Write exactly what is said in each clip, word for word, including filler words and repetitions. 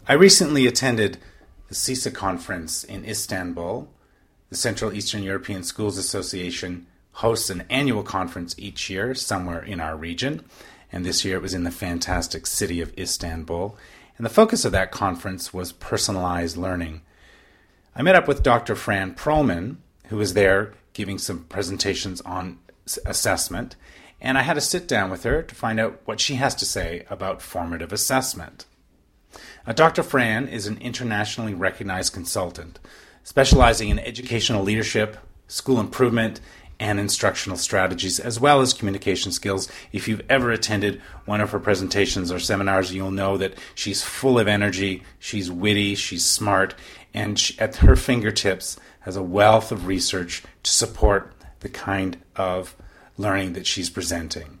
I recently attended the CISA conference in Istanbul. The Central Eastern European Schools Association hosts an annual conference each year somewhere in our region, and this year it was in the fantastic city of Istanbul. And the focus of that conference was personalized learning. I met up with Doctor Fran Perlman, who was there giving some presentations on assessment, and I had to sit down with her to find out what she has to say about formative assessment. Uh, Doctor Fran is an internationally recognized consultant, specializing in educational leadership, school improvement, and instructional strategies, as well as communication skills. If you've ever attended one of her presentations or seminars, you'll know that she's full of energy, she's witty, she's smart, and she, at her fingertips has a wealth of research to support the kind of learning that she's presenting.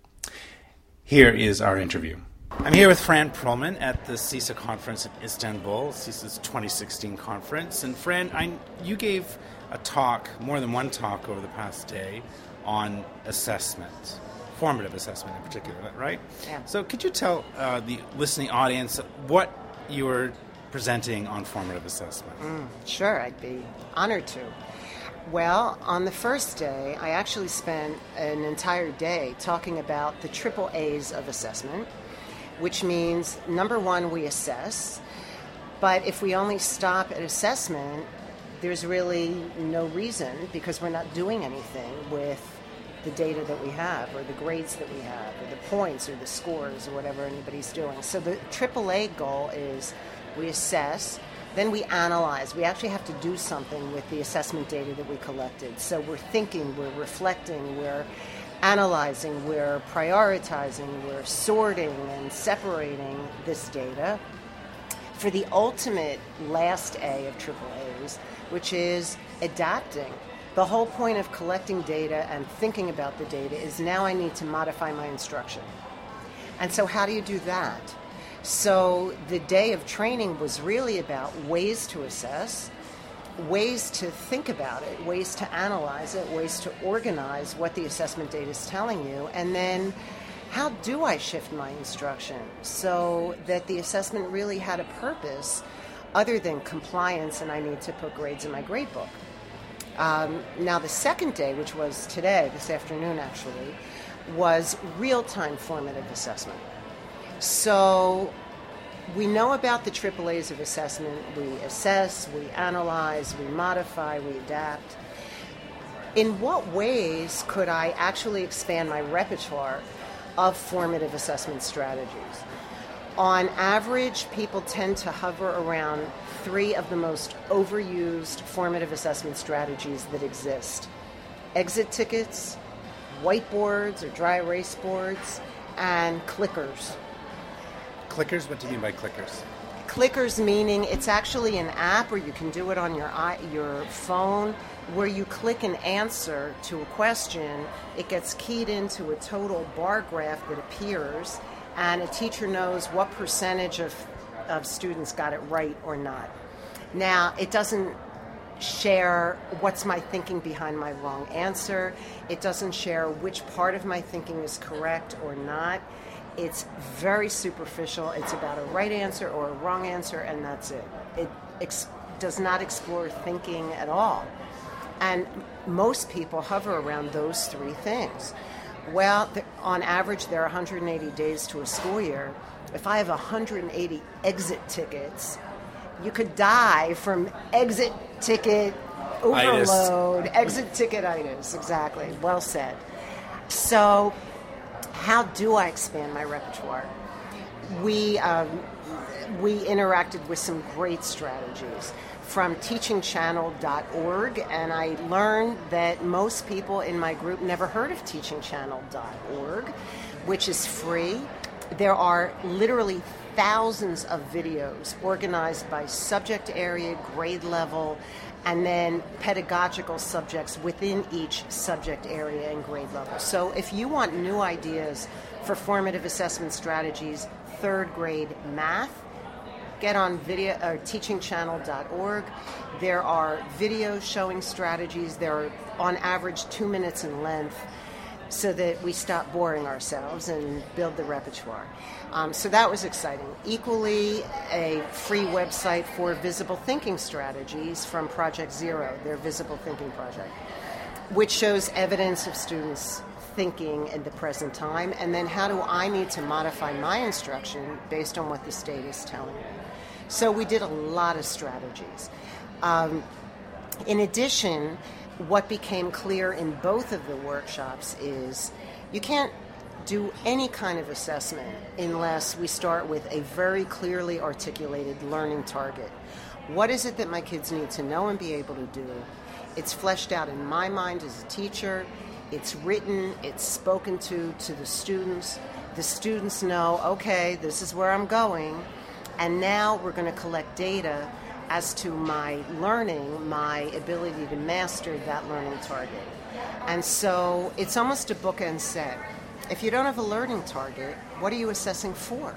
Here is our interview. I'm here with Fran Perlman at the CISA conference in Istanbul, CISA's twenty sixteen conference. And Fran, I, you gave a talk, more than one talk over the past day, on assessment, formative assessment in particular, right? Yeah. So could you tell uh, the listening audience what you were presenting on formative assessment? Mm, sure, I'd be honored to. Well, on the first day, I actually spent an entire day talking about the triple A's of assessment, which means, number one, we assess, but if we only stop at assessment, there's really no reason, because we're not doing anything with the data that we have, or the grades that we have, or the points, or the scores, or whatever anybody's doing. So the triple A goal is we assess, then we analyze. We actually have to do something with the assessment data that we collected. So we're thinking, we're reflecting, we're analyzing, we're prioritizing, we're sorting and separating this data for the ultimate last A of triple A's, which is adapting. The whole point of collecting data and thinking about the data is now I need to modify my instruction. And so how do you do that? So the day of training was really about ways to assess, ways to think about it, ways to analyze it, ways to organize what the assessment data is telling you, and then how do I shift my instruction so that the assessment really had a purpose other than compliance and I need to put grades in my grade book. Um, now the second day, which was today, this afternoon actually, was real-time formative assessment. So we know about the triple A's of assessment. We assess, we analyze, we modify, we adapt. In what ways could I actually expand my repertoire of formative assessment strategies? On average, people tend to hover around three of the most overused formative assessment strategies that exist: exit tickets, whiteboards or dry erase boards, and clickers. Clickers? What do you mean by clickers? Clickers meaning it's actually an app, or you can do it on your i- your phone, where you click an answer to a question. It gets keyed into a total bar graph that appears, and a teacher knows what percentage of, of students got it right or not. Now, it doesn't share what's my thinking behind my wrong answer. It doesn't share which part of my thinking is correct or not. It's very superficial. It's about a right answer or a wrong answer, and that's it. It ex- does not explore thinking at all. And most people hover around those three things. Well, th- on average, there are one hundred eighty days to a school year. If I have one hundred eighty exit tickets, you could die from exit ticket overload, Itis. exit ticketitis, exactly. Well said. So how do I expand my repertoire? We um, we interacted with some great strategies from teaching channel dot org, and I learned that most people in my group never heard of teaching channel dot org, which is free. There are literally thousands of videos organized by subject area, grade level, and then pedagogical subjects within each subject area and grade level. So if you want new ideas for formative assessment strategies, third grade math, get on video or teaching channel dot org. There are videos showing strategies. They're on average two minutes in length. so that we stop boring ourselves and build the repertoire. Um, so that was exciting. Equally, a free website for visible thinking strategies from Project Zero, their visible thinking project, which shows evidence of students thinking in the present time, and then how do I need to modify my instruction based on what the state is telling me. So we did a lot of strategies. Um, in addition, what became clear in both of the workshops is you can't do any kind of assessment unless we start with a very clearly articulated learning target. What is it that my kids need to know and be able to do? It's fleshed out in my mind as a teacher. It's written, it's spoken to to the students. The students know, okay, this is where I'm going, and now we're going to collect data as to my learning, my ability to master that learning target. And so it's almost a bookend set. If you don't have a learning target, what are you assessing for?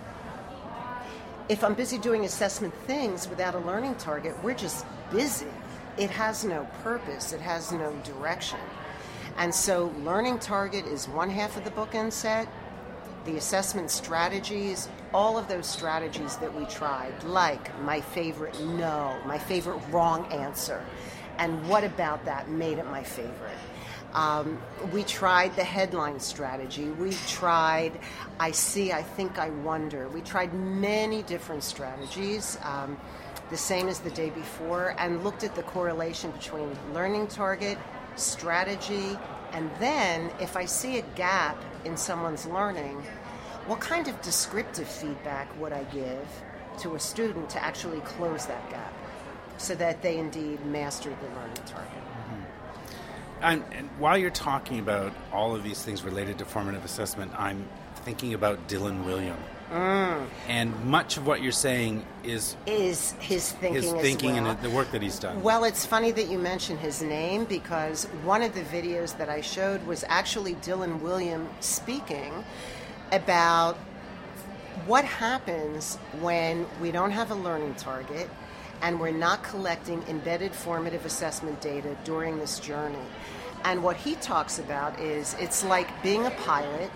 If I'm busy doing assessment things without a learning target, we're just busy. It has no purpose. It has no direction. And so learning target is one half of the bookend set. The assessment strategies, all of those strategies that we tried, like my favorite no, my favorite wrong answer, and what about that made it my favorite. Um, we tried the headline strategy. We tried I see, I think, I wonder. We tried many different strategies, um, the same as the day before, and looked at the correlation between learning target, strategy, and then if I see a gap in someone's learning, what kind of descriptive feedback would I give to a student to actually close that gap so that they indeed mastered the learning target? Mm-hmm. And, and while you're talking about all of these things related to formative assessment, I'm thinking about Dylan Wiliam. Mm. And much of what you're saying is is his thinking, his thinking as well. and the work that he's done. Well, it's funny that you mention his name because one of the videos that I showed was actually Dylan Wiliam speaking about what happens when we don't have a learning target and we're not collecting embedded formative assessment data during this journey. And what he talks about is it's like being a pilot,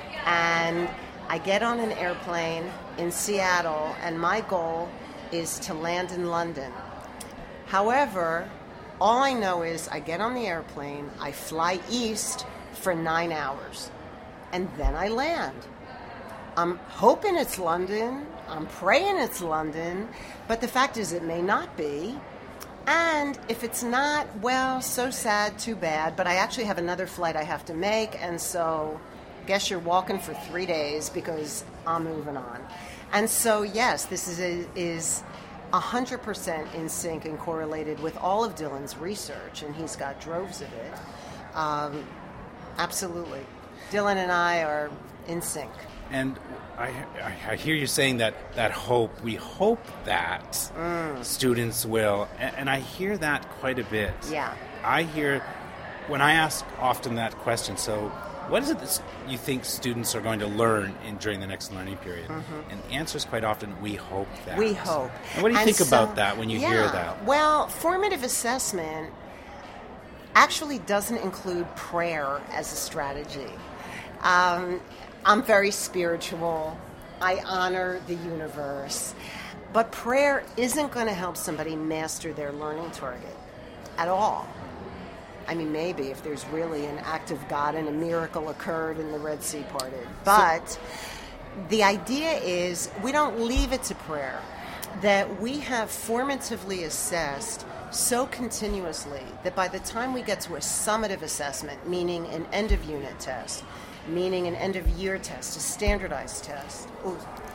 and I get on an airplane in Seattle and my goal is to land in London. However, all I know is I get on the airplane, I fly east for nine hours, and then I land. I'm hoping it's London, I'm praying it's London, but the fact is it may not be. And if it's not, well, so sad, too bad, but I actually have another flight I have to make, and so guess you're walking for three days because I'm moving on. And so, yes, this is a, is one hundred percent in sync and correlated with all of Dylan's research, and he's got droves of it. Um, absolutely. Dylan and I are in sync. And I, I hear you saying that, that hope, we hope that mm. students will, and, and I hear that quite a bit. Yeah. I hear, when I ask often that question, so what is it that you think students are going to learn in during the next learning period? Mm-hmm. And the answer is quite often, we hope that. We hope. And what do you and think so, about that when you yeah, hear that? Well, formative assessment actually doesn't include prayer as a strategy. Um, I'm very spiritual. I honor the universe. But prayer isn't going to help somebody master their learning target at all. I mean, maybe if there's really an act of God and a miracle occurred and the Red Sea parted. But so, the idea is we don't leave it to prayer, that we have formatively assessed so continuously that by the time we get to a summative assessment, meaning an end-of-unit test, meaning an end-of-year test, a standardized test, ooh,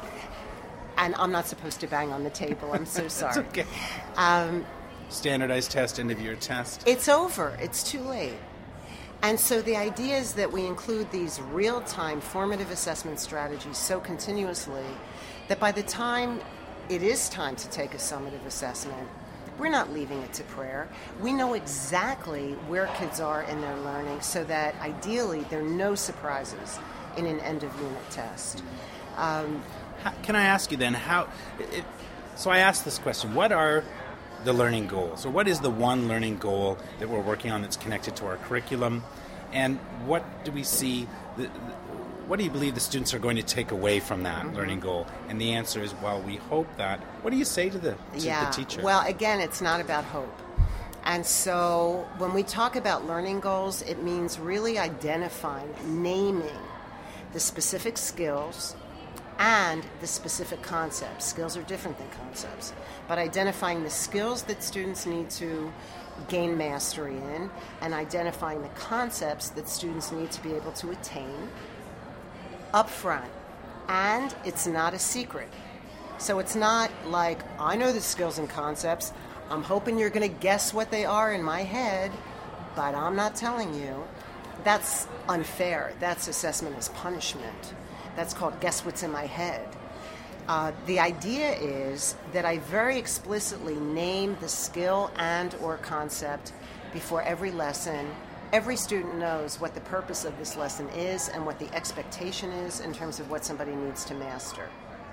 and I'm not supposed to bang on the table, I'm so sorry. It's okay. Um, Standardized test, end-of-year test. It's over. It's too late. And so the idea is that we include these real-time formative assessment strategies so continuously that by the time it is time to take a summative assessment, we're not leaving it to prayer. We know exactly where kids are in their learning so that ideally there are no surprises in an end-of-unit test. Um, how, can I ask you then, how... It, so I asked this question, what are the learning goals, or what is the one learning goal that we're working on that's connected to our curriculum? And what do we see, the, the, what do you believe the students are going to take away from that mm-hmm. learning goal? And the answer is, well, we hope that. What do you say to the, to yeah. the teacher? Well, again, it's not about hope. And so when we talk about learning goals, it means really identifying, naming the specific skills and the specific concepts. Skills are different than concepts. But identifying the skills that students need to gain mastery in and identifying the concepts that students need to be able to attain up front. And it's not a secret. So it's not like, I know the skills and concepts, I'm hoping you're going to guess what they are in my head, but I'm not telling you. That's unfair. That's assessment as punishment. That's called guess what's in my head. Uh, the idea is that I very explicitly name the skill and or concept before every lesson. Every student knows what the purpose of this lesson is and what the expectation is in terms of what somebody needs to master.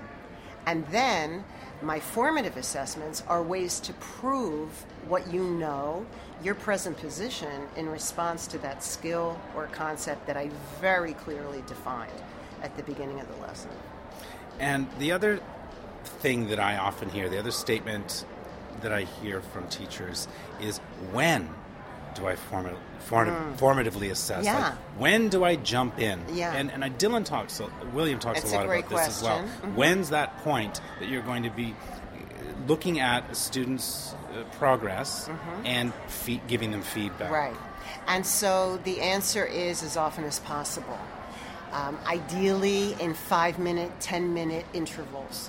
And then my formative assessments are ways to prove what you know, your present position in response to that skill or concept that I very clearly defined at the beginning of the lesson. And the other thing that I often hear, the other statement that I hear from teachers is, when do I form, form, mm. formatively assess? Yeah. Like, when do I jump in? Yeah. And, and Dylan talks, William talks it's a lot a about question. this as well. Mm-hmm. When's that point that you're going to be looking at a student's uh, progress mm-hmm. and fe- giving them feedback? Right. And so the answer is as often as possible. Um, ideally in five-minute, ten-minute intervals.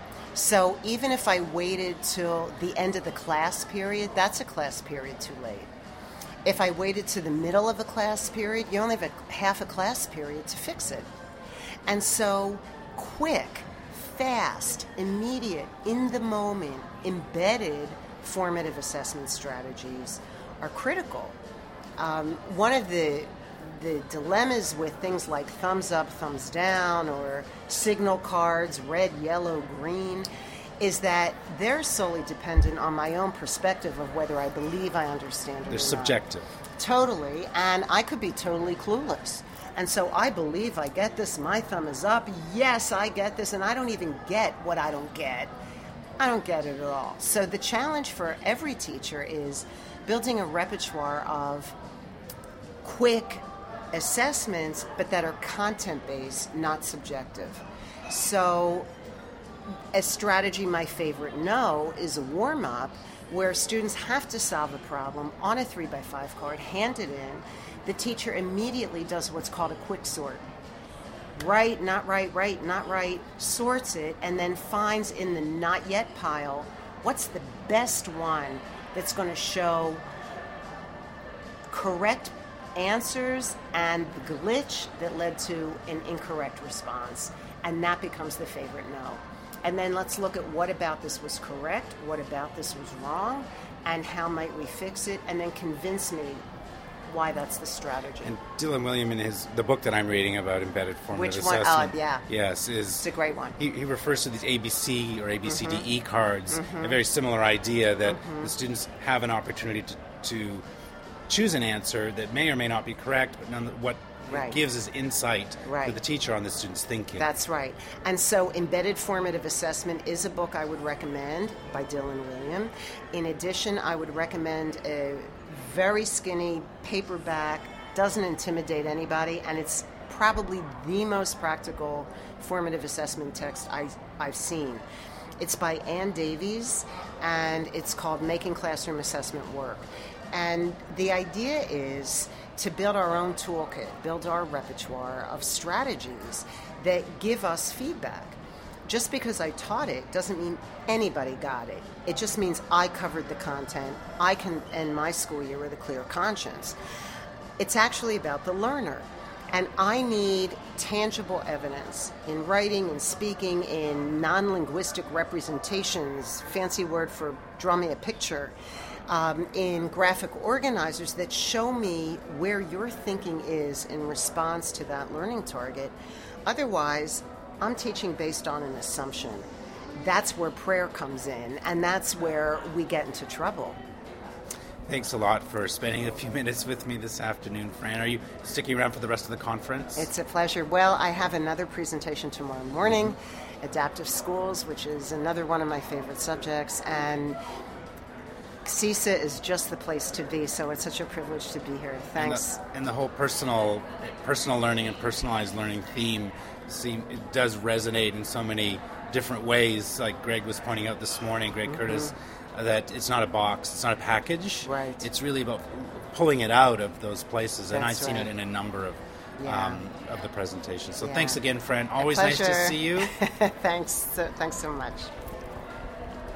So even if I waited till the end of the class period, that's a class period too late. If I waited to the middle of a class period, you only have a half a class period to fix it. And so quick, fast, immediate, in the moment, embedded formative assessment strategies are critical. Um, one of the the dilemmas with things like thumbs up, thumbs down, or signal cards, red, yellow, green, is that they're solely dependent on my own perspective of whether I believe I understand it They're or subjective. not. Totally, and I could be totally clueless. And so I believe I get this, my thumb is up, yes, I get this, and I don't even get what I don't get. I don't get it at all. So the challenge for every teacher is building a repertoire of quick assessments, but that are content-based, not subjective. So a strategy, my favorite no, is a warm-up where students have to solve a problem on a three by five card, hand it in. The teacher immediately does what's called a quick sort. Right, not right, right, not right, sorts it, and then finds in the not yet pile what's the best one that's going to show correct answers and the glitch that led to an incorrect response. And that becomes the favorite no. And then let's look at what about this was correct, what about this was wrong, and how might we fix it, and then convince me why that's the strategy. And Dylan Wiliam, in his the book that I'm reading about embedded formative Which one? assessment, Oh, yeah. yes, is it's a great one. He, he refers to these A B C or A B C D E Mm-hmm. cards, mm-hmm. a very similar idea that mm-hmm. the students have an opportunity to, to choose an answer that may or may not be correct, but none, what right. it gives is insight right. to the teacher on the student's thinking. That's right. And so Embedded Formative Assessment is a book I would recommend by Dylan Wiliam. In addition, I would recommend a very skinny paperback, doesn't intimidate anybody, and it's probably the most practical formative assessment text I, I've seen. It's by Ann Davies, and it's called Making Classroom Assessment Work. And the idea is to build our own toolkit, build our repertoire of strategies that give us feedback. Just because I taught it doesn't mean anybody got it. It just means I covered the content. I can end my school year with a clear conscience. It's actually about the learner. And I need tangible evidence in writing, in speaking, in non-linguistic representations, fancy word for draw me a picture, um, in graphic organizers that show me where your thinking is in response to that learning target. Otherwise, I'm teaching based on an assumption. That's where prayer comes in, and that's where we get into trouble. Thanks a lot for spending a few minutes with me this afternoon, Fran. Are you sticking around for the rest of the conference? It's a pleasure. Well, I have another presentation tomorrow morning, mm-hmm. Adaptive Schools, which is another one of my favorite subjects, and C I S A is just the place to be, so it's such a privilege to be here. Thanks. And the, and the whole personal personal learning and personalized learning theme seem, it does resonate in so many different ways, like Greg was pointing out this morning, Greg mm-hmm. Curtis, that it's not a box, it's not a package. Right. It's really about pulling it out of those places, and That's I've seen right. it in a number of yeah. um, of the presentations. So yeah. thanks again, Fran. Always nice to see you. Thanks, so, thanks so much.